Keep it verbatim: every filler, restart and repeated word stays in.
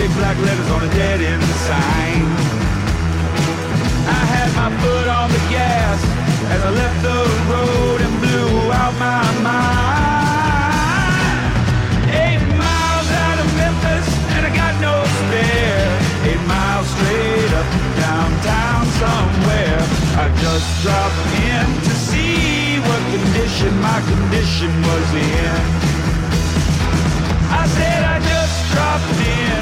big black letters on a dead-end sign. I had my foot on the gas as I left the road and blew out my mind. Eight miles out of Memphis and I got no spare. Eight miles straight up downtown somewhere. I just dropped in to see what condition my condition was in.